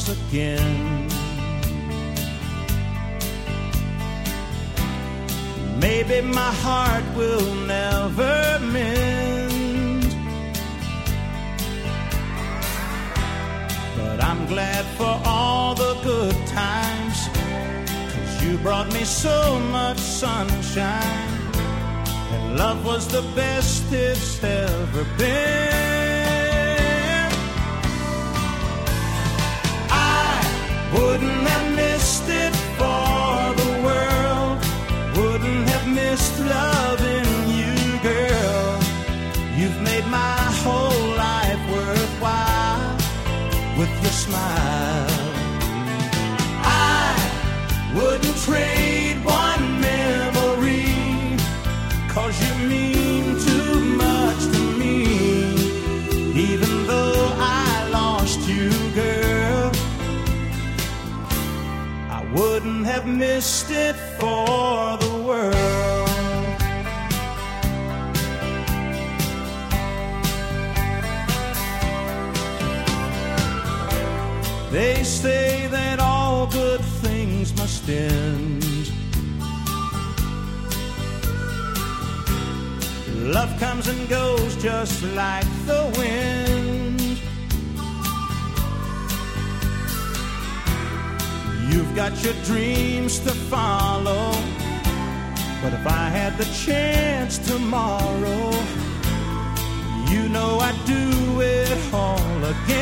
once again. Maybe my heart will never mend, but I'm glad for all the good times, 'cause you brought me so much sunshine, and love was the best it's ever been. I wouldn't have missed it for the world, wouldn't have missed loving you, girl. You've made my whole life worthwhile with your smile. I wouldn't trade one memory, 'cause you mean too much to me. Even though I lost you, girl, I wouldn't have missed it for the world. They say that all good things must end. Love comes and goes just like the wind. You've got your dreams to follow, but if I had the chance tomorrow, you know I'd do it all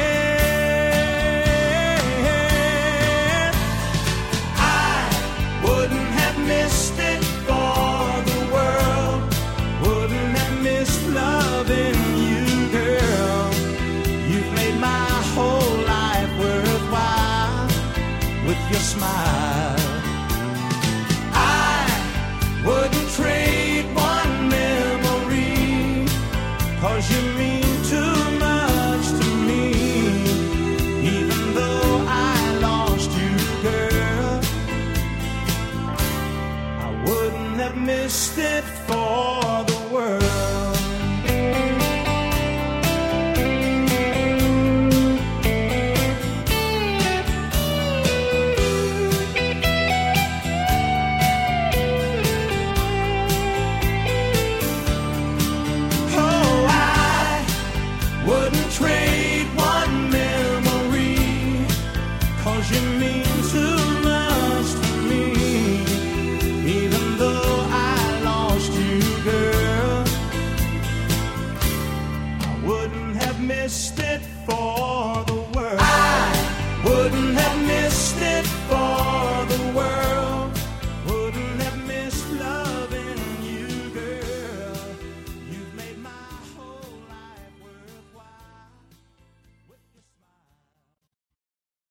again. I wouldn't have missed it for the world, wouldn't have missed loving you, girl. You've made my whole life worthwhile with your smile. I wouldn't trade one memory, 'cause you mean too much to me. Even though I lost you, girl, I wouldn't have missed it for the world. Wouldn't trade one memory, 'cause you mean too much to me. Even though I lost you, girl, I wouldn't have missed it for